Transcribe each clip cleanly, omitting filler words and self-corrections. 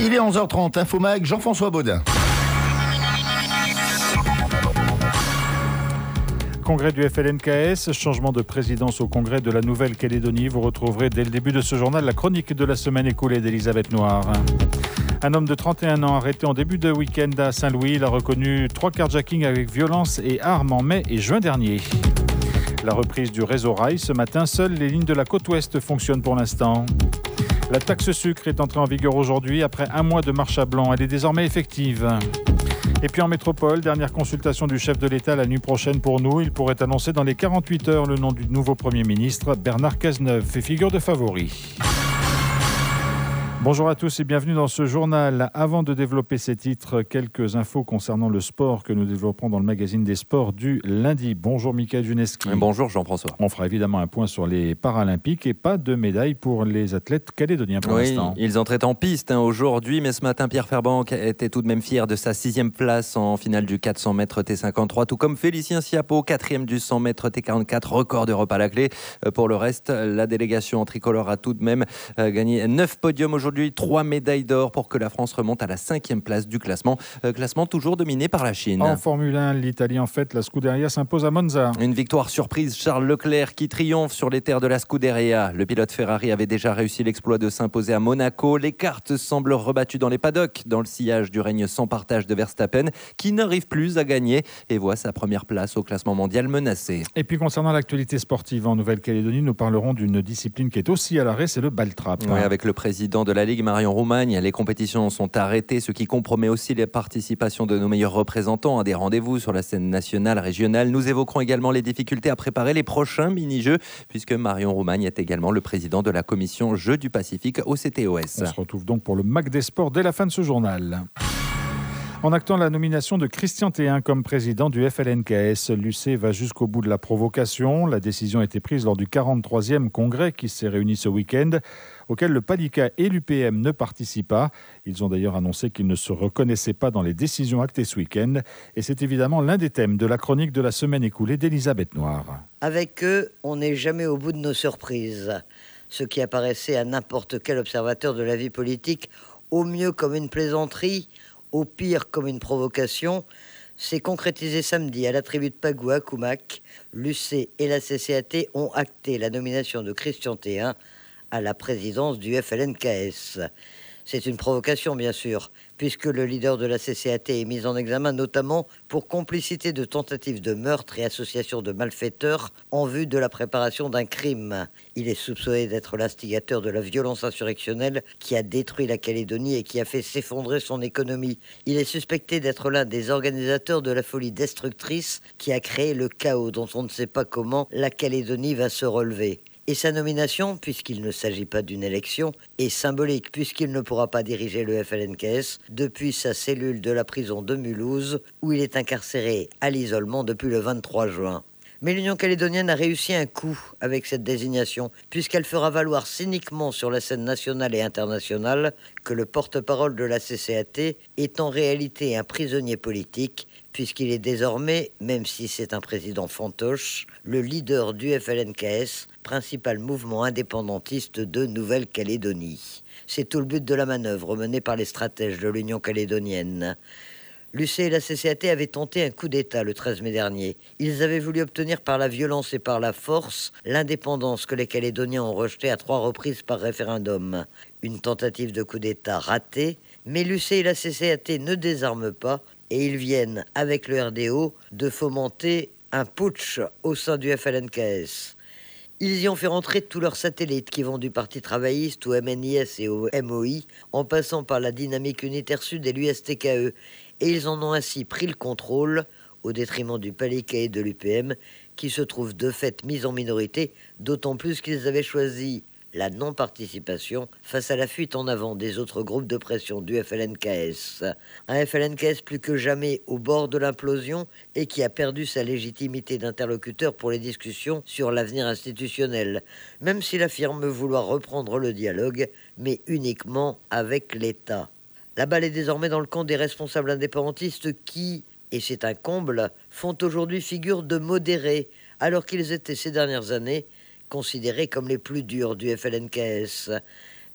Il est 11h30, Infomag, Jean-François Baudin. Congrès du FLNKS, changement de présidence au Congrès de la Nouvelle-Calédonie. Vous retrouverez dès le début de ce journal la chronique de la semaine écoulée d'Elisabeth Noir. Un homme de 31 ans arrêté en début de week-end à Saint-Louis. Il a reconnu 3 carjackings avec violence et armes en mai et juin dernier. La reprise du réseau rail ce matin, seules les lignes de la côte ouest fonctionnent pour l'instant. La taxe sucre est entrée en vigueur aujourd'hui après un mois de marche à blanc. Elle est désormais effective. Et puis en métropole, dernière consultation du chef de l'État la nuit prochaine pour nous. Il pourrait annoncer dans les 48 heures le nom du nouveau Premier ministre. Bernard Cazeneuve fait figure de favori. Bonjour à tous et bienvenue dans ce journal. Avant de développer ces titres, quelques infos concernant le sport que nous développerons dans le magazine des sports du lundi. Bonjour Mickaël Juneski. Bonjour Jean-François. On fera évidemment un point sur les Paralympiques et pas de médaille pour les athlètes calédoniens pour l'instant. Ils entraient en piste aujourd'hui, mais ce matin Pierre Fairbank était tout de même fier de sa 6e place en finale du 400 mètres T53, tout comme Félicien Sciappo, 4e du 100 mètres T44, record d'Europe à la clé. Pour le reste, la délégation tricolore a tout de même gagné 9 podiums aujourd'hui. 3 médailles d'or pour que la France remonte à la 5e place du classement. Classement toujours dominé par la Chine. En Formule 1, l'Italie en fait, la Scuderia s'impose à Monza. Une victoire surprise, Charles Leclerc qui triomphe sur les terres de la Scuderia. Le pilote Ferrari avait déjà réussi l'exploit de s'imposer à Monaco. Les cartes semblent rebattues dans les paddocks, dans le sillage du règne sans partage de Verstappen, qui n'arrive plus à gagner et voit sa première place au classement mondial menacée. Et puis concernant l'actualité sportive en Nouvelle-Calédonie, nous parlerons d'une discipline qui est aussi à l'arrêt, c'est le ball trap. Oui, avec le président de la Ligue, Marion Roumagne, les compétitions sont arrêtées, ce qui compromet aussi les participations de nos meilleurs représentants à des rendez-vous sur la scène nationale, régionale. Nous évoquerons également les difficultés à préparer les prochains mini-jeux, puisque Marion Roumagne est également le président de la commission Jeux du Pacifique au CTOS. On se retrouve donc pour le MAC des Sports dès la fin de ce journal. En actant la nomination de Christian Théin comme président du FLNKS, l'UC va jusqu'au bout de la provocation. La décision a été prise lors du 43e congrès qui s'est réuni ce week-end, auquel le PALICA et l'UPM ne participent pas. Ils ont d'ailleurs annoncé qu'ils ne se reconnaissaient pas dans les décisions actées ce week-end. Et c'est évidemment l'un des thèmes de la chronique de la semaine écoulée d'Elisabeth Noir. Avec eux, on n'est jamais au bout de nos surprises. Ce qui apparaissait à n'importe quel observateur de la vie politique, au mieux comme une plaisanterie, au pire comme une provocation, s'est concrétisé samedi à la tribu de Pagou à Koumak. L'UC et la CCAT ont acté la nomination de Christian Théin à la présidence du FLNKS. C'est une provocation, bien sûr, puisque le leader de la CCAT est mis en examen notamment pour complicité de tentative de meurtre et association de malfaiteurs en vue de la préparation d'un crime. Il est soupçonné d'être l'instigateur de la violence insurrectionnelle qui a détruit la Calédonie et qui a fait s'effondrer son économie. Il est suspecté d'être l'un des organisateurs de la folie destructrice qui a créé le chaos dont on ne sait pas comment la Calédonie va se relever. Et sa nomination, puisqu'il ne s'agit pas d'une élection, est symbolique puisqu'il ne pourra pas diriger le FLNKS depuis sa cellule de la prison de Mulhouse où il est incarcéré à l'isolement depuis le 23 juin. Mais l'Union calédonienne a réussi un coup avec cette désignation, puisqu'elle fera valoir cyniquement sur la scène nationale et internationale que le porte-parole de la CCAT est en réalité un prisonnier politique, puisqu'il est désormais, même si c'est un président fantoche, le leader du FLNKS, principal mouvement indépendantiste de Nouvelle-Calédonie. C'est tout le but de la manœuvre menée par les stratèges de l'Union calédonienne. L'UC et la CCAT avaient tenté un coup d'État le 13 mai dernier. Ils avaient voulu obtenir par la violence et par la force l'indépendance que les Calédoniens ont rejetée à 3 reprises par référendum. Une tentative de coup d'État ratée, mais l'UC et la CCAT ne désarment pas et ils viennent, avec le RDO, de fomenter un putsch au sein du FLNKS. Ils y ont fait rentrer tous leurs satellites qui vont du Parti travailliste au MNIS et au MOI, en passant par la Dynamique Unitaire Sud et l'USTKE. Et ils en ont ainsi pris le contrôle, au détriment du PALICA et de l'UPM, qui se trouvent de fait mis en minorité, d'autant plus qu'ils avaient choisi la non-participation face à la fuite en avant des autres groupes de pression du FLNKS. Un FLNKS plus que jamais au bord de l'implosion et qui a perdu sa légitimité d'interlocuteur pour les discussions sur l'avenir institutionnel, même s'il affirme vouloir reprendre le dialogue, mais uniquement avec l'État. La balle est désormais dans le camp des responsables indépendantistes qui, et c'est un comble, font aujourd'hui figure de modérés, alors qu'ils étaient ces dernières années considérés comme les plus durs du FLNKS.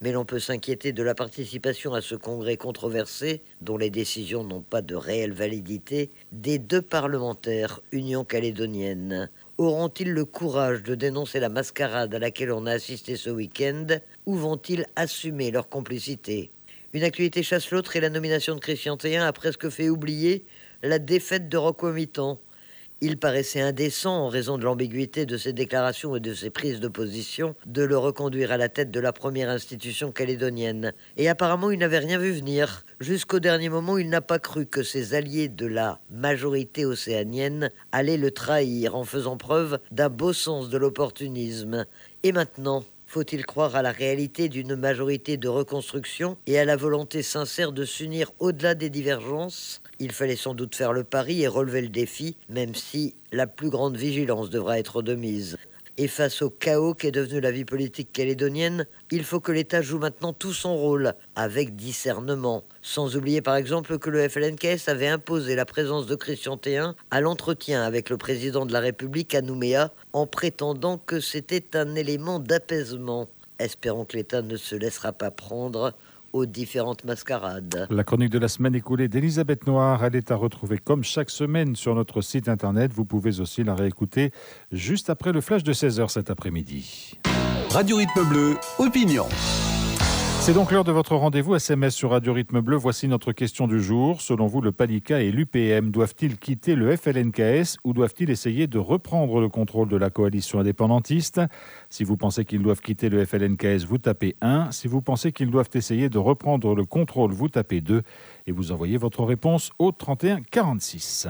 Mais l'on peut s'inquiéter de la participation à ce congrès controversé, dont les décisions n'ont pas de réelle validité, des 2 parlementaires Union calédonienne. Auront-ils le courage de dénoncer la mascarade à laquelle on a assisté ce week-end, ou vont-ils assumer leur complicité ? Une actualité chasse l'autre et la nomination de Christian Théin a presque fait oublier la défaite de Rocco Mitan. Il paraissait indécent, en raison de l'ambiguïté de ses déclarations et de ses prises de position, de le reconduire à la tête de la première institution calédonienne. Et apparemment, il n'avait rien vu venir. Jusqu'au dernier moment, il n'a pas cru que ses alliés de la majorité océanienne allaient le trahir en faisant preuve d'un beau sens de l'opportunisme. Et maintenant, faut-il croire à la réalité d'une majorité de reconstruction et à la volonté sincère de s'unir au-delà des divergences ? Il fallait sans doute faire le pari et relever le défi, même si la plus grande vigilance devra être de mise. Et face au chaos qu'est devenue la vie politique calédonienne, il faut que l'État joue maintenant tout son rôle, avec discernement. Sans oublier par exemple que le FLNKS avait imposé la présence de Christian Théin à l'entretien avec le président de la République à Nouméa, en prétendant que c'était un élément d'apaisement. Espérons que l'État ne se laissera pas prendre aux différentes mascarades. La chronique de la semaine écoulée d'Elisabeth Noir, elle est à retrouver comme chaque semaine sur notre site internet. Vous pouvez aussi la réécouter juste après le flash de 16h cet après-midi. Radio Rythme Bleu, opinion. C'est donc l'heure de votre rendez-vous SMS sur Radio Rythme Bleu. Voici notre question du jour. Selon vous, le PALICA et l'UPM doivent-ils quitter le FLNKS ou doivent-ils essayer de reprendre le contrôle de la coalition indépendantiste ? Si vous pensez qu'ils doivent quitter le FLNKS, vous tapez 1. Si vous pensez qu'ils doivent essayer de reprendre le contrôle, vous tapez 2. Et vous envoyez votre réponse au 31 46.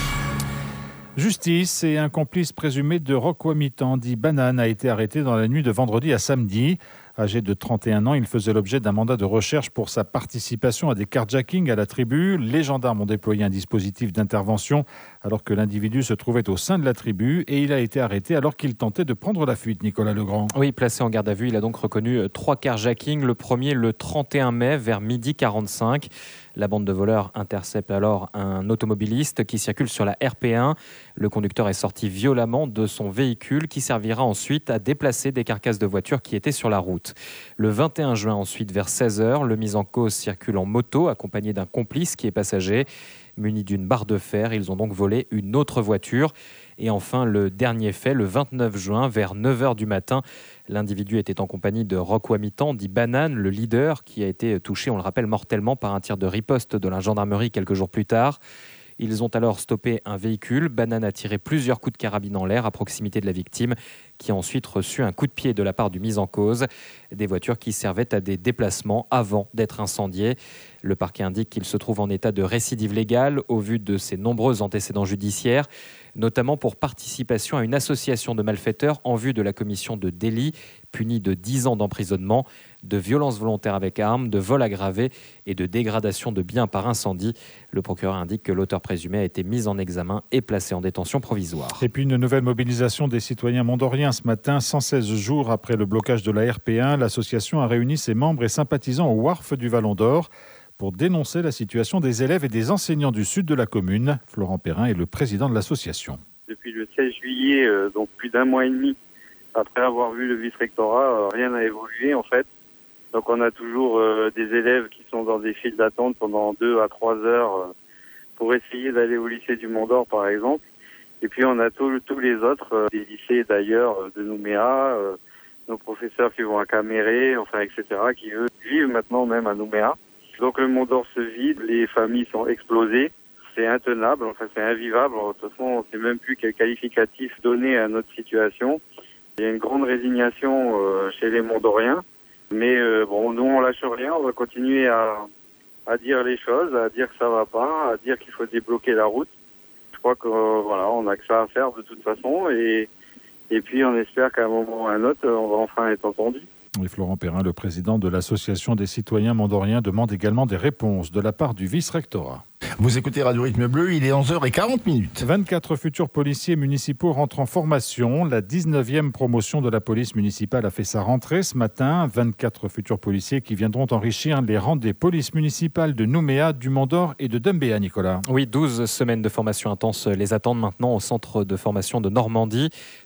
Justice et un complice présumé de Rocco Mitan, dit Banane, a été arrêté dans la nuit de vendredi à samedi. Âgé de 31 ans, il faisait l'objet d'un mandat de recherche pour sa participation à des carjackings à la tribu. Les gendarmes ont déployé un dispositif d'intervention alors que l'individu se trouvait au sein de la tribu et il a été arrêté alors qu'il tentait de prendre la fuite. Nicolas Legrand. Oui, placé en garde à vue, il a donc reconnu 3 carjackings. Le premier le 31 mai vers 12h45. La bande de voleurs intercepte alors un automobiliste qui circule sur la RP1. Le conducteur est sorti violemment de son véhicule qui servira ensuite à déplacer des carcasses de voitures qui étaient sur la route. Le 21 juin ensuite vers 16h, le mis en cause circule en moto accompagné d'un complice qui est passager. Munis d'une barre de fer, ils ont donc volé une autre voiture. Et enfin, le dernier fait, le 29 juin, vers 9h du matin, l'individu était en compagnie de Rocco Mitan, dit Banane, le leader, qui a été touché, on le rappelle, mortellement par un tir de riposte de la gendarmerie quelques jours plus tard. Ils ont alors stoppé un véhicule. Banane a tiré plusieurs coups de carabine en l'air à proximité de la victime, qui a ensuite reçu un coup de pied de la part du mis en cause. Des voitures qui servaient à des déplacements avant d'être incendiées. Le parquet indique qu'il se trouve en état de récidive légale au vu de ses nombreux antécédents judiciaires, notamment pour participation à une association de malfaiteurs en vue de la commission de délits punis de 10 ans d'emprisonnement, de violences volontaires avec armes, de vol aggravé et de dégradation de biens par incendie. Le procureur indique que l'auteur présumé a été mis en examen et placé en détention provisoire. Et puis une nouvelle mobilisation des citoyens mondoriens ce matin. 116 jours après le blocage de la RP1, l'association a réuni ses membres et sympathisants au WARF du Vallon d'Or pour dénoncer la situation des élèves et des enseignants du sud de la commune. Florent Perrin est le président de l'association. Depuis le 16 juillet, donc plus d'un mois et demi, après avoir vu le vice-rectorat, rien n'a évolué en fait. Donc on a toujours des élèves qui sont dans des files d'attente pendant 2 à 3 heures pour essayer d'aller au lycée du Mont-d'Or par exemple. Et puis on a tous les autres, des lycées d'ailleurs de Nouméa, nos professeurs qui vont à Caméré, enfin etc., qui eux vivent maintenant même à Nouméa. Donc le Mont-d'Or se vide, les familles sont explosées, c'est intenable, enfin c'est invivable. De toute façon, on ne sait même plus quel qualificatif donner à notre situation. Il y a une grande résignation chez les Mondoriens, mais bon, nous on lâche rien, on va continuer à dire les choses, à dire que ça va pas, à dire qu'il faut débloquer la route. Je crois que voilà, on a que ça à faire de toute façon, et puis on espère qu'à un moment ou à un autre, on va enfin être entendu. Et Florent Perrin, le président de l'Association des citoyens mondoriens, demande également des réponses de la part du vice-rectorat. Vous écoutez Radio Rythme Bleu, il est 11h40. 24 futurs policiers municipaux rentrent en formation. La 19e promotion de la police municipale a fait sa rentrée ce matin. 24 futurs policiers qui viendront enrichir les rangs des polices municipales de Nouméa, du Mont-d'Or et de Dembéa, Nicolas. Oui, 12 semaines de formation intense les attendent maintenant au centre de formation de Normandie.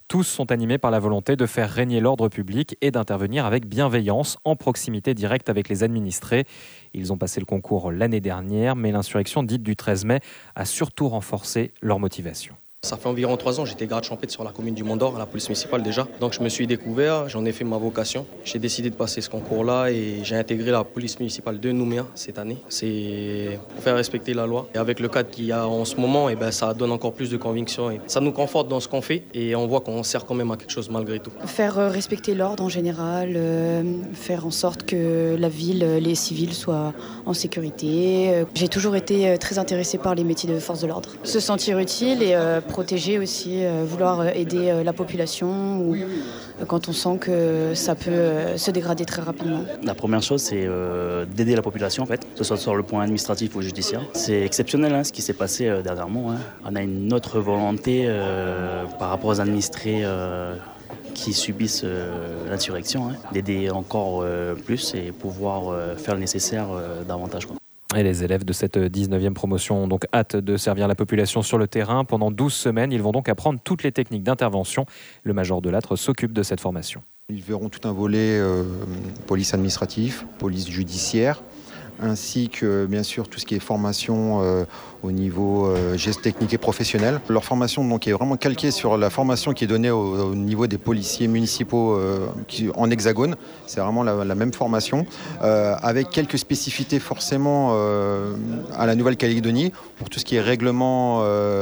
Tous sont animés par la volonté de faire régner l'ordre public et d'intervenir avec bienveillance, en proximité directe avec les administrés. Ils ont passé le concours l'année dernière, mais l'insurrection dite du 13 mai a surtout renforcé leur motivation. Ça fait environ 3 ans, j'étais garde champêtre sur la commune du Mont-d'Or, à la police municipale déjà. Donc je me suis découvert, j'en ai fait ma vocation. J'ai décidé de passer ce concours-là et j'ai intégré la police municipale de Nouméa cette année. C'est pour faire respecter la loi. Et avec le cadre qu'il y a en ce moment, ça donne encore plus de conviction. Et ça nous conforte dans ce qu'on fait et on voit qu'on sert quand même à quelque chose malgré tout. Faire respecter l'ordre en général, faire en sorte que la ville, les civils soient en sécurité. J'ai toujours été très intéressée par les métiers de force de l'ordre. Se sentir utile et protéger aussi, vouloir aider la population ou quand on sent que ça peut se dégrader très rapidement. La première chose, c'est d'aider la population, en fait, que ce soit sur le point administratif ou judiciaire. C'est exceptionnel ce qui s'est passé dernièrement. On a une autre volonté par rapport aux administrés qui subissent l'insurrection, d'aider encore plus et pouvoir faire le nécessaire davantage. Et les élèves de cette 19e promotion ont donc hâte de servir la population sur le terrain. Pendant 12 semaines, ils vont donc apprendre toutes les techniques d'intervention. Le major de Lattre s'occupe de cette formation. Ils verront tout un volet police administrative, police judiciaire, ainsi que bien sûr tout ce qui est formation au niveau gestes techniques et professionnels. Leur formation donc est vraiment calquée sur la formation qui est donnée au niveau des policiers municipaux en hexagone. C'est vraiment la même formation, avec quelques spécificités forcément à la Nouvelle-Calédonie pour tout ce qui est règlements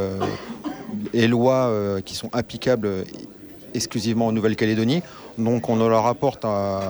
et lois qui sont applicables exclusivement en Nouvelle-Calédonie. Donc on leur apporte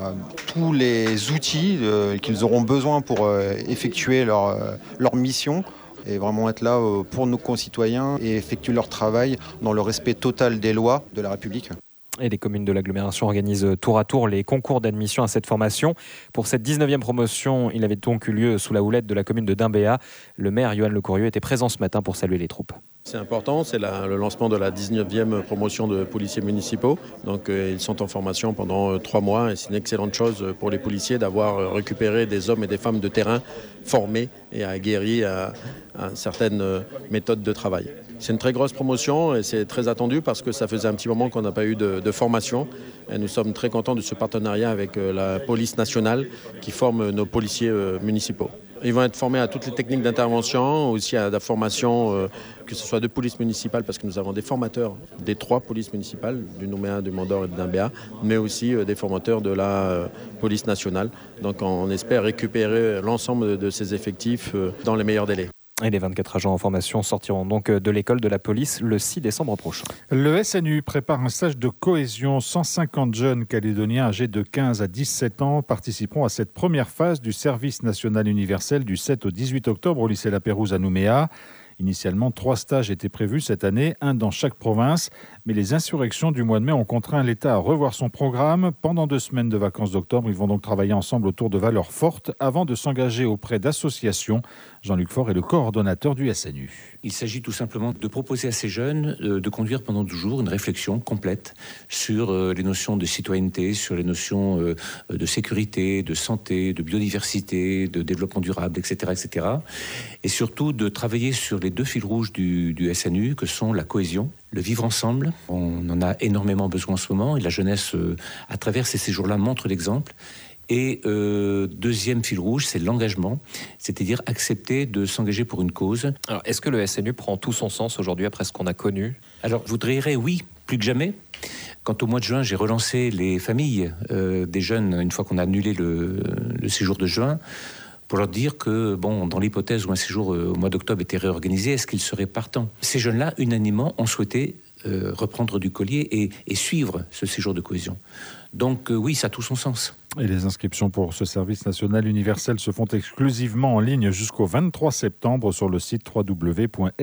tous les outils qu'ils auront besoin pour effectuer leur mission et vraiment être là pour nos concitoyens et effectuer leur travail dans le respect total des lois de la République. Et les communes de l'agglomération organisent tour à tour les concours d'admission à cette formation. Pour cette 19e promotion, il avait donc eu lieu sous la houlette de la commune de Dimbéa. Le maire, Yoann Lecourrieux, était présent ce matin pour saluer les troupes. C'est important, c'est le lancement de la 19e promotion de policiers municipaux. Donc ils sont en formation pendant 3 mois et c'est une excellente chose pour les policiers d'avoir récupéré des hommes et des femmes de terrain formés et aguerris à certaines méthodes de travail. C'est une très grosse promotion et c'est très attendu parce que ça faisait un petit moment qu'on n'a pas eu de formation. Et nous sommes très contents de ce partenariat avec la police nationale qui forme nos policiers municipaux. Ils vont être formés à toutes les techniques d'intervention, aussi à la formation, que ce soit de police municipale, parce que nous avons des formateurs des 3 polices municipales, du Nouméa, du Mont-d'Or et de Dimbéa, mais aussi des formateurs de la police nationale. Donc on espère récupérer l'ensemble de ces effectifs dans les meilleurs délais. Et les 24 agents en formation sortiront donc de l'école de la police le 6 décembre prochain. Le SNU prépare un stage de cohésion. 150 jeunes calédoniens âgés de 15 à 17 ans participeront à cette première phase du service national universel du 7 au 18 octobre au lycée La Pérouse à Nouméa. Initialement, 3 stages étaient prévus cette année, un dans chaque province. Mais les insurrections du mois de mai ont contraint l'État à revoir son programme. Pendant 2 semaines de vacances d'octobre, ils vont donc travailler ensemble autour de valeurs fortes avant de s'engager auprès d'associations. Jean-Luc Faure est le coordonnateur du SNU. Il s'agit tout simplement de proposer à ces jeunes de conduire pendant 12 jours une réflexion complète sur les notions de citoyenneté, sur les notions de sécurité, de santé, de biodiversité, de développement durable, etc., etc. Et surtout de travailler sur les 2 fils rouges du SNU, que sont la cohésion, le vivre ensemble. On en a énormément besoin en ce moment et la jeunesse, à travers ces séjours-là, montre l'exemple. Et deuxième fil rouge, c'est l'engagement, c'est-à-dire accepter de s'engager pour une cause. Alors, est-ce que le SNU prend tout son sens aujourd'hui après ce qu'on a connu ? Alors, je voudrais dire oui, plus que jamais. Quant au mois de juin, j'ai relancé les familles des jeunes, une fois qu'on a annulé le séjour de juin, pour leur dire que, dans l'hypothèse où un séjour au mois d'octobre était réorganisé, est-ce qu'ils seraient partants ? Ces jeunes-là, unanimement, ont souhaité reprendre du collier et suivre ce séjour de cohésion. Donc oui, ça a tout son sens. Et les inscriptions pour ce service national universel se font exclusivement en ligne jusqu'au 23 septembre sur le site www.snu.gouv.fr.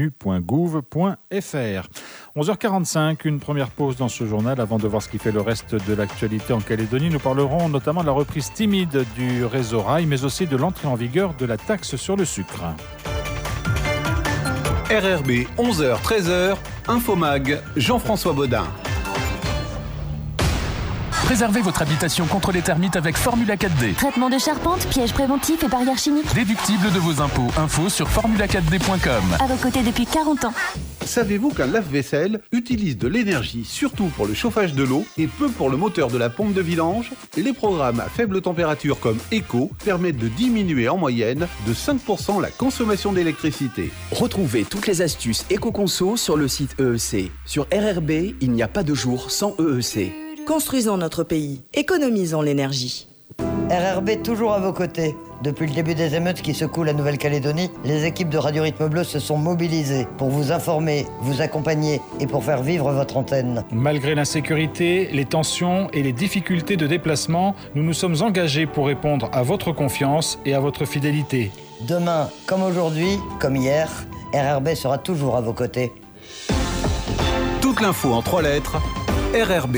11h45, une première pause dans ce journal avant de voir ce qui fait le reste de l'actualité en Calédonie. Nous parlerons notamment de la reprise timide du réseau rail, mais aussi de l'entrée en vigueur de la taxe sur le sucre. RRB, 11h-13h, Infomag, Jean-François Baudin. Préservez votre habitation contre les termites avec Formula 4D. Traitement de charpente, pièges préventifs et barrières chimiques. Déductible de vos impôts. Info sur formula4d.com. À vos côtés depuis 40 ans. Savez-vous qu'un lave-vaisselle utilise de l'énergie surtout pour le chauffage de l'eau et peu pour le moteur de la pompe de vidange? Les programmes à faible température comme Eco permettent de diminuer en moyenne de 5% la consommation d'électricité. Retrouvez toutes les astuces éco-conso sur le site EEC. Sur RRB, il n'y a pas de jour sans EEC. Construisons notre pays, économisons l'énergie. RRB toujours à vos côtés. Depuis le début des émeutes qui secouent la Nouvelle-Calédonie, les équipes de Radio Rythme Bleu se sont mobilisées pour vous informer, vous accompagner et pour faire vivre votre antenne. Malgré l'insécurité, les tensions et les difficultés de déplacement, nous nous sommes engagés pour répondre à votre confiance et à votre fidélité. Demain, comme aujourd'hui, comme hier, RRB sera toujours à vos côtés. Toute l'info en 3 lettres, RRB.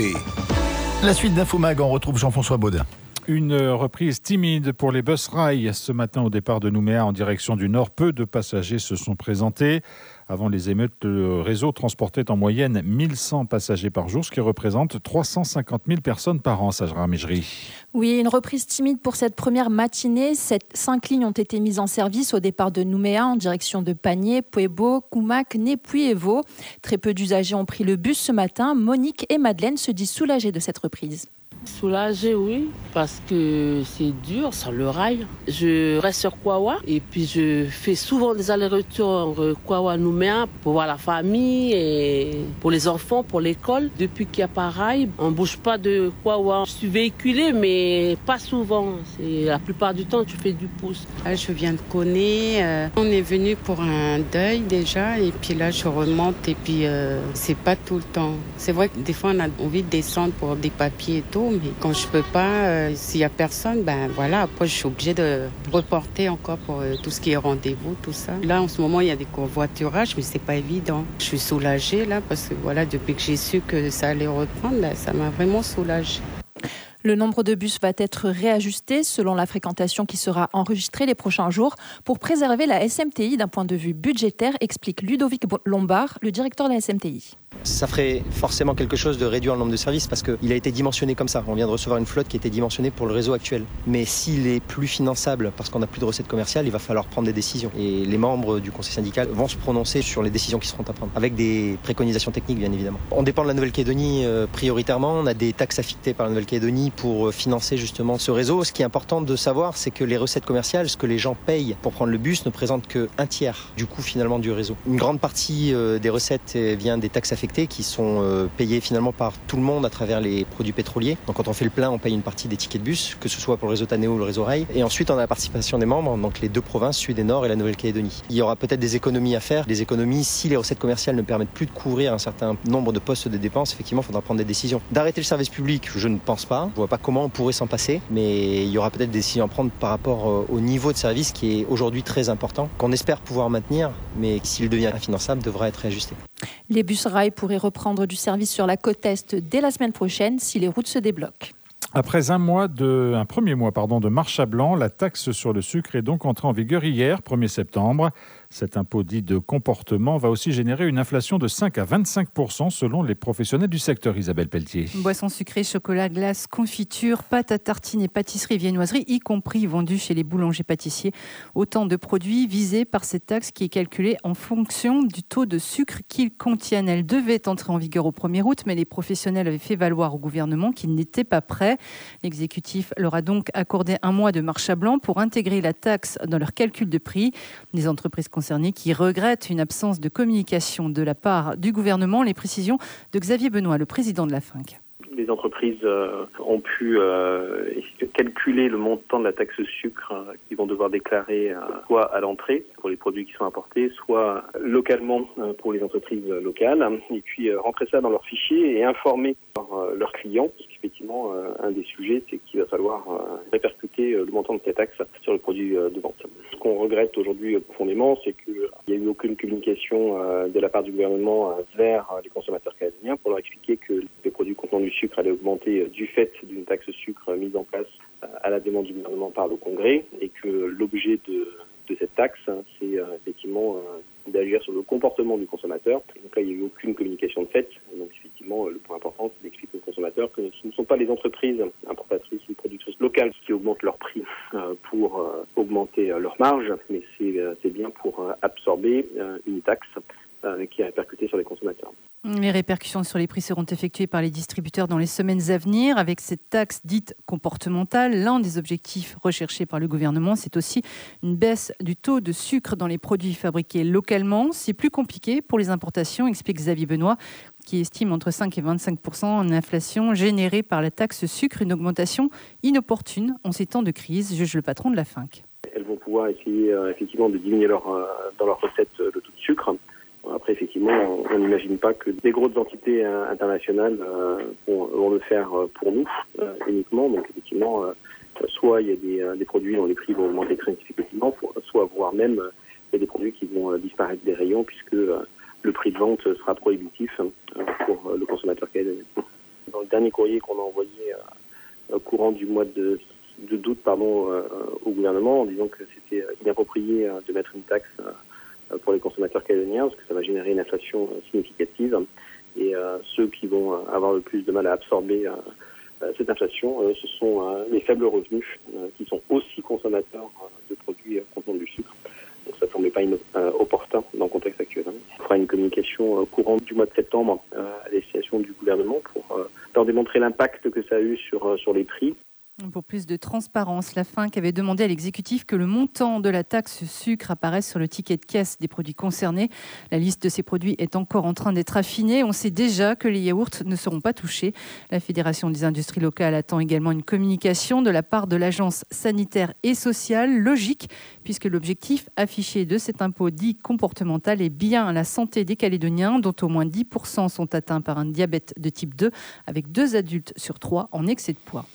La suite d'Infomag, on retrouve Jean-François Baudin. Une reprise timide pour les bus rails. Ce matin, au départ de Nouméa en direction du nord, peu de passagers se sont présentés. Avant les émeutes, le réseau transportait en moyenne 1100 passagers par jour, ce qui représente 350 000 personnes par an, Sajra Mejri. Oui, une reprise timide pour cette première matinée. 5 lignes ont été mises en service au départ de Nouméa en direction de Panier, Puebo, Koumak, Népuy et Vaud. Très peu d'usagers ont pris le bus ce matin. Monique et Madeleine se disent soulagées de cette reprise. Soulagée, oui, parce que c'est dur sur le rail. Je reste sur Kawa et puis je fais souvent des allers-retours Kawa-Nouméa pour voir la famille et pour les enfants, pour l'école. Depuis qu'il n'y a pas rail, on ne bouge pas de Kawa. Je suis véhiculée, mais pas souvent. La plupart du temps, tu fais du pouce. Je viens de Koné. On est venu pour un deuil déjà et puis là, je remonte et puis c'est pas tout le temps. C'est vrai que des fois, on a envie de descendre pour des papiers et tout. Mais quand je peux pas, s'il y a personne, ben voilà, après je suis obligée de reporter encore pour tout ce qui est rendez-vous, tout ça. Là, en ce moment, il y a des covoiturages, mais c'est pas évident. Je suis soulagée là parce que voilà, depuis que j'ai su que ça allait reprendre, là, ça m'a vraiment soulagée. Le nombre de bus va être réajusté selon la fréquentation qui sera enregistrée les prochains jours pour préserver la SMTI d'un point de vue budgétaire, explique Ludovic Lombard, le directeur de la SMTI. Ça ferait forcément quelque chose de réduire le nombre de services parce qu'il a été dimensionné comme ça. On vient de recevoir une flotte qui a été dimensionnée pour le réseau actuel. Mais s'il est plus finançable parce qu'on n'a plus de recettes commerciales, il va falloir prendre des décisions. Et les membres du conseil syndical vont se prononcer sur les décisions qui seront à prendre, avec des préconisations techniques bien évidemment. On dépend de la Nouvelle-Calédonie prioritairement. On a des taxes affectées par la Nouvelle-Calédonie pour financer justement ce réseau. Ce qui est important de savoir, c'est que les recettes commerciales, ce que les gens payent pour prendre le bus, ne présentent qu'un tiers du coût finalement du réseau. Une grande partie des recettes vient des taxes affectées qui sont payées finalement par tout le monde à travers les produits pétroliers. Donc quand on fait le plein, on paye une partie des tickets de bus, que ce soit pour le réseau Tanéo ou le réseau Rail. Et ensuite, on a la participation des membres, donc les deux provinces, Sud et Nord et la Nouvelle-Calédonie. Il y aura peut-être des économies à faire. Des économies, si les recettes commerciales ne permettent plus de couvrir un certain nombre de postes de dépenses, effectivement, il faudra prendre des décisions. D'arrêter le service public, je ne pense pas. Je vois pas comment on pourrait s'en passer, mais il y aura peut-être des décisions à prendre par rapport au niveau de service qui est aujourd'hui très important, qu'on espère pouvoir maintenir, mais s'il devient infinançable, devra être réajusté. Les bus rail pourraient reprendre du service sur la côte Est dès la semaine prochaine si les routes se débloquent. Après un premier mois de marche à blanc, la taxe sur le sucre est donc entrée en vigueur hier, 1er septembre. Cet impôt dit de comportement va aussi générer une inflation de 5 à 25% selon les professionnels du secteur. Isabelle Pelletier. Boissons sucrées, chocolat, glace, confiture, pâte à tartines et pâtisseries, viennoiseries, y compris vendues chez les boulangers-pâtissiers. Autant de produits visés par cette taxe qui est calculée en fonction du taux de sucre qu'ils contiennent. Elle devait entrer en vigueur au 1er août, mais les professionnels avaient fait valoir au gouvernement qu'ils n'étaient pas prêts. L'exécutif leur a donc accordé un mois de marche à blanc pour intégrer la taxe dans leur calcul de prix. Les entreprises concernées qui regrettent une absence de communication de la part du gouvernement. Les précisions de Xavier Benoît, le président de la FINC. Les entreprises ont pu calculer le montant de la taxe sucre qu'ils vont devoir déclarer soit à l'entrée pour les produits qui sont importés, soit localement pour les entreprises locales, et puis rentrer ça dans leur fichier et informer leurs clients, parce qu'effectivement un des sujets c'est qu'il va falloir répercuter le montant de cette taxe sur le produit de vente. Ce qu'on regrette aujourd'hui profondément, c'est qu'il n'y a eu aucune communication de la part du gouvernement vers les consommateurs canadiens pour leur expliquer que les produits contenant du sucre allaient augmenter du fait d'une taxe sucre mise en place à la demande du gouvernement par le Congrès, et que l'objet de cette taxe, c'est effectivement d'agir sur le comportement du consommateur. Et donc là, il n'y a eu aucune communication de fait. Et donc effectivement, le point important, c'est d'expliquer aux consommateurs que ce ne sont pas les entreprises importatrices ou productrices locales qui augmentent leur prix pour augmenter leur marge, mais c'est bien pour absorber une taxe qui est répercuté sur les consommateurs. Les répercussions sur les prix seront effectuées par les distributeurs dans les semaines à venir. Avec cette taxe dite comportementale, l'un des objectifs recherchés par le gouvernement, c'est aussi une baisse du taux de sucre dans les produits fabriqués localement. C'est plus compliqué pour les importations, explique Xavier Benoît, qui estime entre 5 et 25% en inflation générée par la taxe sucre, une augmentation inopportune en ces temps de crise, juge le patron de la FINC. Elles vont pouvoir essayer effectivement de diminuer dans leur recette le taux de sucre. Après, effectivement, on n'imagine pas que des grosses entités internationales vont le faire pour nous uniquement. Donc, effectivement, soit il y a des produits dont les prix vont augmenter très significativement, soit voire même il y a des produits qui vont disparaître des rayons puisque le prix de vente sera prohibitif pour le consommateur calédonien. Dans le dernier courrier qu'on a envoyé courant du mois d'août au gouvernement, en disant que c'était inapproprié de mettre une taxe pour les consommateurs calédoniens, parce que ça va générer une inflation significative. Et ceux qui vont avoir le plus de mal à absorber cette inflation, ce sont les faibles revenus, qui sont aussi consommateurs de produits contenant du sucre. Donc ça ne semblait pas opportun dans le contexte actuel. On fera une communication courante du mois de septembre à destination du gouvernement pour leur démontrer l'impact que ça a eu sur les prix. Pour plus de transparence, la FINC avait demandé à l'exécutif que le montant de la taxe sucre apparaisse sur le ticket de caisse des produits concernés. La liste de ces produits est encore en train d'être affinée. On sait déjà que les yaourts ne seront pas touchés. La Fédération des industries locales attend également une communication de la part de l'Agence sanitaire et sociale. Logique, puisque l'objectif affiché de cet impôt dit comportemental est bien la santé des Calédoniens, dont au moins 10% sont atteints par un diabète de type 2, avec 2 adultes sur 3 en excès de poids.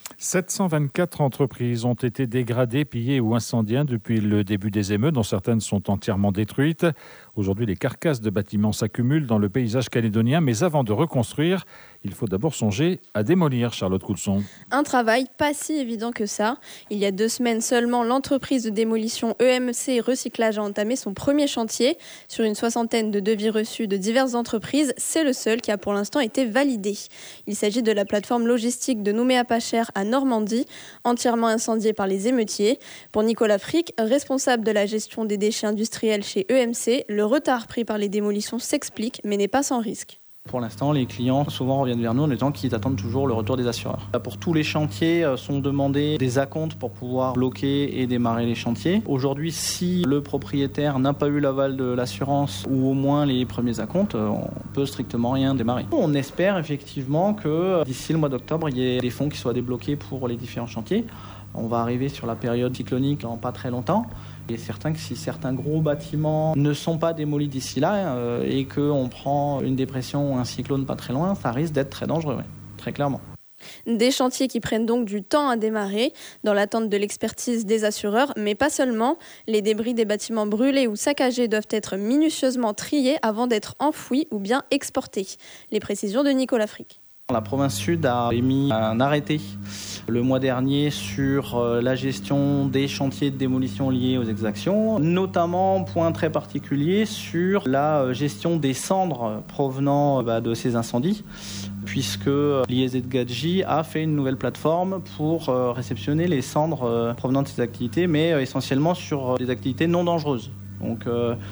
724 entreprises ont été dégradées, pillées ou incendiées depuis le début des émeutes, dont certaines sont entièrement détruites. Aujourd'hui, les carcasses de bâtiments s'accumulent dans le paysage calédonien, mais avant de reconstruire, il faut d'abord songer à démolir, Charlotte Coulson. Un travail pas si évident que ça. Il y a 2 semaines seulement, l'entreprise de démolition EMC Recyclage a entamé son premier chantier. Sur une 60aine de devis reçus de diverses entreprises, c'est le seul qui a pour l'instant été validé. Il s'agit de la plateforme logistique de Nouméa-Pas-Cher à Normandie, entièrement incendiée par les émeutiers. Pour Nicolas Frick, responsable de la gestion des déchets industriels chez EMC, le retard pris par les démolitions s'explique, mais n'est pas sans risque. Pour l'instant, les clients souvent reviennent vers nous en disant qu'ils attendent toujours le retour des assureurs. Pour tous les chantiers, sont demandés des acomptes pour pouvoir bloquer et démarrer les chantiers. Aujourd'hui, si le propriétaire n'a pas eu l'aval de l'assurance ou au moins les premiers acomptes, on peut strictement rien démarrer. On espère effectivement que d'ici le mois d'octobre, il y ait des fonds qui soient débloqués pour les différents chantiers. On va arriver sur la période cyclonique en pas très longtemps. Il est certain que si certains gros bâtiments ne sont pas démolis d'ici là et qu'on prend une dépression ou un cyclone pas très loin, ça risque d'être très dangereux, oui, très clairement. Des chantiers qui prennent donc du temps à démarrer, dans l'attente de l'expertise des assureurs, mais pas seulement. Les débris des bâtiments brûlés ou saccagés doivent être minutieusement triés avant d'être enfouis ou bien exportés. Les précisions de Nicolas Frick. La province sud a émis un arrêté le mois dernier sur la gestion des chantiers de démolition liés aux exactions, notamment, point très particulier, sur la gestion des cendres provenant de ces incendies, puisque l'IEZ Gadji a fait une nouvelle plateforme pour réceptionner les cendres provenant de ces activités, mais essentiellement sur des activités non dangereuses. Donc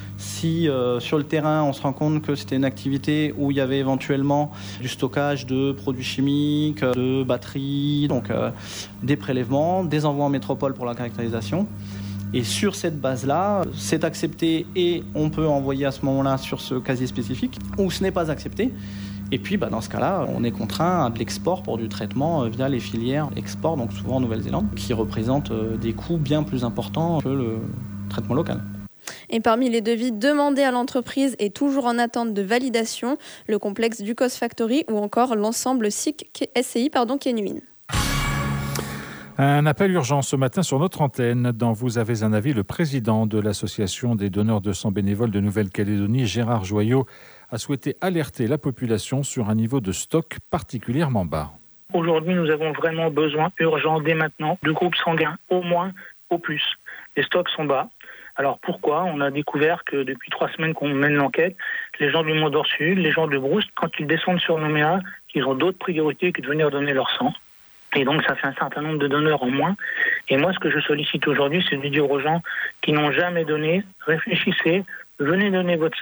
si sur le terrain on se rend compte que c'était une activité où il y avait éventuellement du stockage de produits chimiques, de batteries, donc des prélèvements, des envois en métropole pour la caractérisation. Et sur cette base-là, c'est accepté et on peut envoyer à ce moment-là sur ce casier spécifique, ou ce n'est pas accepté. Et puis dans ce cas-là, on est contraint à de l'export pour du traitement via les filières export, donc souvent en Nouvelle-Zélande, qui représentent des coûts bien plus importants que le traitement local. Et parmi les devis demandés à l'entreprise et toujours en attente de validation, le complexe Ducos Factory ou encore l'ensemble SIC SCI Kénuine. Un appel urgent ce matin sur notre antenne. Dans Vous avez un avis, le président de l'Association des donneurs de sang bénévoles de Nouvelle-Calédonie, Gérard Joyot, a souhaité alerter la population sur un niveau de stock particulièrement bas. Aujourd'hui, nous avons vraiment besoin urgent dès maintenant de groupes sanguins, au moins, au plus. Les stocks sont bas. Alors pourquoi ? On a découvert que depuis 3 semaines qu'on mène l'enquête, les gens du Mont-d'Or-Sud, les gens de Brousse, quand ils descendent sur Nouméa, ils ont d'autres priorités que de venir donner leur sang. Et donc ça fait un certain nombre de donneurs en moins. Et moi, ce que je sollicite aujourd'hui, c'est de dire aux gens qui n'ont jamais donné, réfléchissez, venez donner votre sang.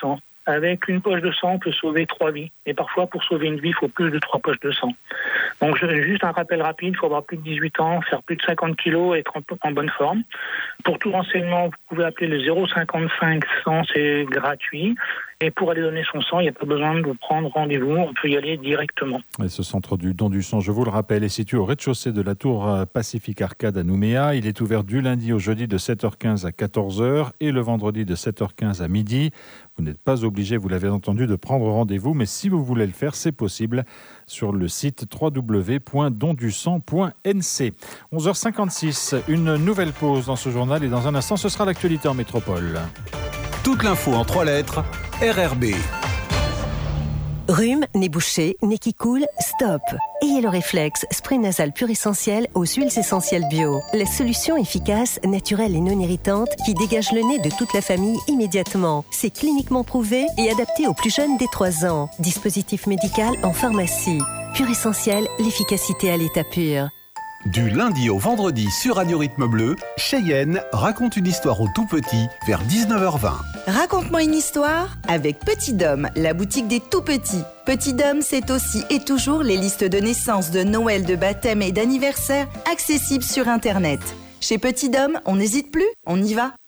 avec une poche de sang, on peut sauver 3 vies. Et parfois, pour sauver une vie, il faut plus de 3 poches de sang. Donc, juste un rappel rapide, il faut avoir plus de 18 ans, faire plus de 50 kilos et être en bonne forme. Pour tout renseignement, vous pouvez appeler le 055 100, c'est gratuit. Et pour aller donner son sang, il n'y a pas besoin de prendre rendez-vous, on peut y aller directement. Et ce centre du don du sang, je vous le rappelle, est situé au rez-de-chaussée de la tour Pacific Arcade à Nouméa. Il est ouvert du lundi au jeudi de 7h15 à 14h et le vendredi de 7h15 à midi. Vous n'êtes pas obligé, vous l'avez entendu, de prendre rendez-vous, mais si vous voulez le faire, c'est possible sur le site www.dondusang.nc. 11h56, une nouvelle pause dans ce journal et dans un instant, ce sera l'actualité en métropole. Toute l'info en 3 lettres, RRB. Rhume, nez bouché, nez qui coule, stop. Ayez le réflexe spray nasal pur essentiel aux huiles essentielles bio. La solution efficace, naturelle et non irritante qui dégage le nez de toute la famille immédiatement. C'est cliniquement prouvé et adapté aux plus jeunes des 3 ans. Dispositif médical en pharmacie. Pur essentiel, l'efficacité à l'état pur. Du lundi au vendredi sur Radio Rythme Bleu, Cheyenne raconte une histoire aux tout-petits vers 19h20. Raconte-moi une histoire avec Petit Dôme, la boutique des tout-petits. Petit Dôme, c'est aussi et toujours les listes de naissance, de Noël, de baptême et d'anniversaire accessibles sur Internet. Chez Petit Dôme, on n'hésite plus, on y va.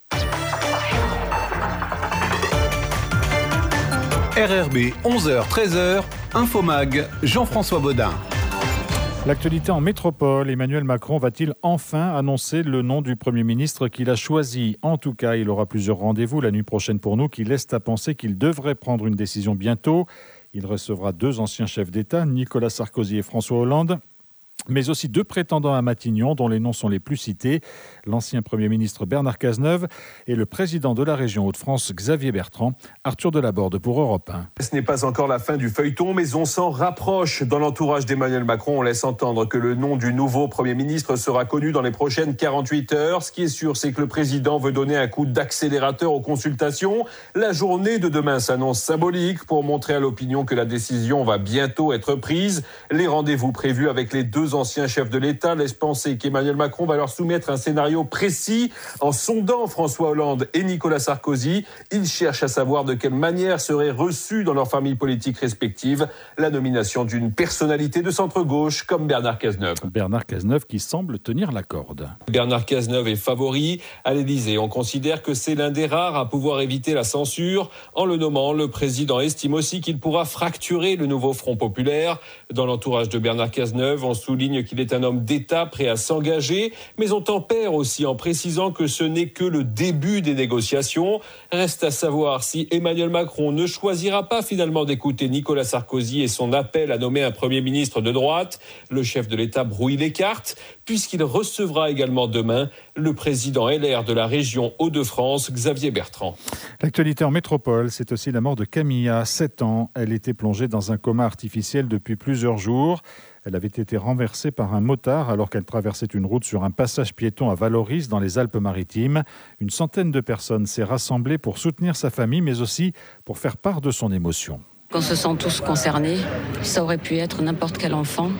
RRB 11h-13h, Infomag, Jean-François Baudin. L'actualité en métropole, Emmanuel Macron va-t-il enfin annoncer le nom du Premier ministre qu'il a choisi ? En tout cas, il aura plusieurs rendez-vous la nuit prochaine pour nous qui laissent à penser qu'il devrait prendre une décision bientôt. Il recevra 2 anciens chefs d'État, Nicolas Sarkozy et François Hollande, mais aussi 2 prétendants à Matignon dont les noms sont les plus cités, l'ancien Premier ministre Bernard Cazeneuve et le président de la région Hauts-de-France Xavier Bertrand. Arthur Delaborde pour Europe 1. Ce n'est pas encore la fin du feuilleton, mais on s'en rapproche. Dans l'entourage d'Emmanuel Macron, on laisse entendre que le nom du nouveau Premier ministre sera connu dans les prochaines 48 heures. Ce qui est sûr, c'est que le président veut donner un coup d'accélérateur aux consultations. La journée de demain s'annonce symbolique pour montrer à l'opinion que la décision va bientôt être prise. Les rendez-vous prévus avec les 2 anciens chefs de l'État laissent penser qu'Emmanuel Macron va leur soumettre un scénario précis. En sondant François Hollande et Nicolas Sarkozy, il cherche à savoir de quelle manière serait reçue dans leurs familles politiques respectives la nomination d'une personnalité de centre-gauche comme Bernard Cazeneuve. Bernard Cazeneuve qui semble tenir la corde. Bernard Cazeneuve est favori. À l'Élysée, on considère que c'est l'un des rares à pouvoir éviter la censure. En le nommant, le président estime aussi qu'il pourra fracturer le nouveau Front populaire. Dans l'entourage de Bernard Cazeneuve, on souligne qu'il est un homme d'État prêt à s'engager, mais on tempère aussi en précisant que ce n'est que le début des négociations. Reste à savoir si Emmanuel Macron ne choisira pas finalement d'écouter Nicolas Sarkozy et son appel à nommer un Premier ministre de droite. Le chef de l'État brouille les cartes, puisqu'il recevra également demain le président LR de la région Hauts-de-France, Xavier Bertrand. L'actualité en métropole, c'est aussi la mort de Camilla, 7 ans. Elle était plongée dans un coma artificiel depuis plusieurs jours. Elle avait été renversée par un motard alors qu'elle traversait une route sur un passage piéton à Vallauris dans les Alpes-Maritimes. Une centaine de personnes s'est rassemblée pour soutenir sa famille, mais aussi pour faire part de son émotion. On se sent tous concernés. Ça aurait pu être n'importe quel enfant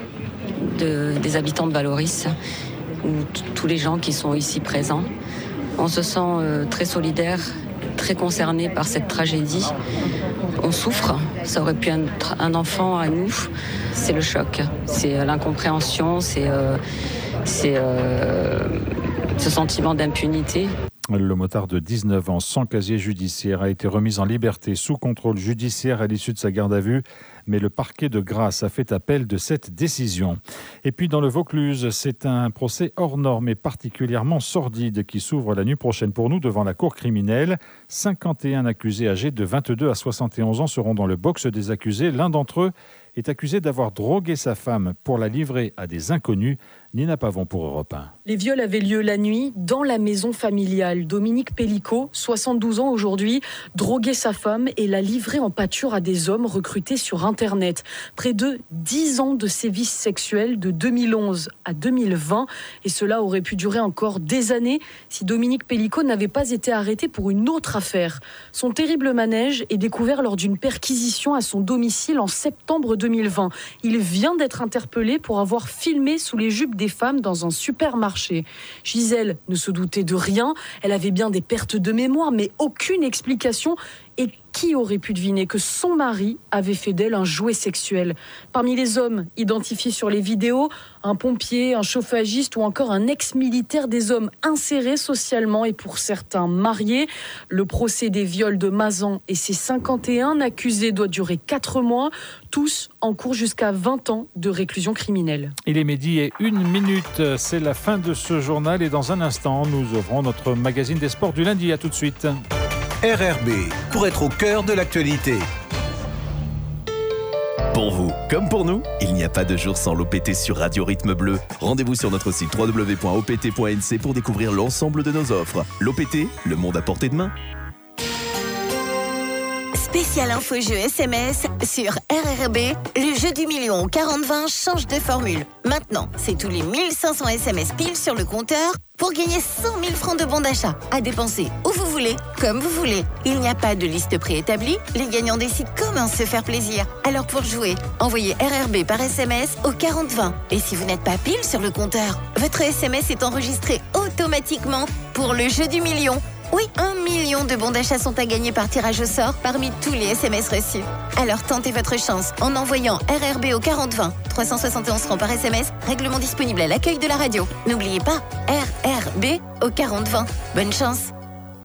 des habitants de Vallauris ou tous les gens qui sont ici présents. On se sent très solidaires, très concernés par cette tragédie. On souffre. Ça aurait pu être un enfant à nous. C'est le choc, c'est l'incompréhension, c'est ce sentiment d'impunité. Le motard de 19 ans sans casier judiciaire a été remis en liberté sous contrôle judiciaire à l'issue de sa garde à vue, mais le parquet de Grasse a fait appel de cette décision. Et puis dans le Vaucluse, c'est un procès hors norme et particulièrement sordide qui s'ouvre la nuit prochaine pour nous devant la cour criminelle. 51 accusés âgés de 22 à 71 ans seront dans le box des accusés. L'un d'entre eux est accusé d'avoir drogué sa femme pour la livrer à des inconnus. Nina Pavon pour Europe 1. Les viols avaient lieu la nuit dans la maison familiale. Dominique Pellicot, 72 ans aujourd'hui, droguait sa femme et l'a livrée en pâture à des hommes recrutés sur Internet. Près de 10 ans de sévices sexuels de 2011 à 2020. Et cela aurait pu durer encore des années si Dominique Pellicot n'avait pas été arrêté pour une autre affaire. Son terrible manège est découvert lors d'une perquisition à son domicile en septembre 2020. Il vient d'être interpellé pour avoir filmé sous les jupes des femmes dans un supermarché. Gisèle ne se doutait de rien. Elle avait bien des pertes de mémoire, mais aucune explication. Et qui aurait pu deviner que son mari avait fait d'elle un jouet sexuel? Parmi les hommes identifiés sur les vidéos, un pompier, un chauffagiste ou encore un ex-militaire, des hommes insérés socialement et pour certains mariés. Le procès des viols de Mazan et ses 51 accusés doit durer 4 mois, tous en cours jusqu'à 20 ans de réclusion criminelle. Il est 12:01, c'est la fin de ce journal et dans un instant, nous ouvrons notre magazine des sports du lundi. À tout de suite. RRB, pour être au cœur de l'actualité. Pour vous, comme pour nous, il n'y a pas de jour sans l'OPT sur Radio Rythme Bleu. Rendez-vous sur notre site www.opt.nc pour découvrir l'ensemble de nos offres. L'OPT, le monde à portée de main. Spécial info-jeu SMS sur RRB, le jeu du million 40-20 change de formule. Maintenant, c'est tous les 1500 SMS pile sur le compteur pour gagner 100 000 francs de bons d'achat à dépenser où vous voulez, comme vous voulez. Il n'y a pas de liste préétablie, les gagnants décident comment se faire plaisir. Alors pour jouer, envoyez RRB par SMS au 40-20. Et si vous n'êtes pas pile sur le compteur, votre SMS est enregistré automatiquement pour le jeu du million. Oui, 1 million de bons d'achat sont à gagner par tirage au sort parmi tous les SMS reçus. Alors tentez votre chance en envoyant RRB au 40-20. 371 francs par SMS, règlement disponible à l'accueil de la radio. N'oubliez pas, RRB au 40-20. Bonne chance.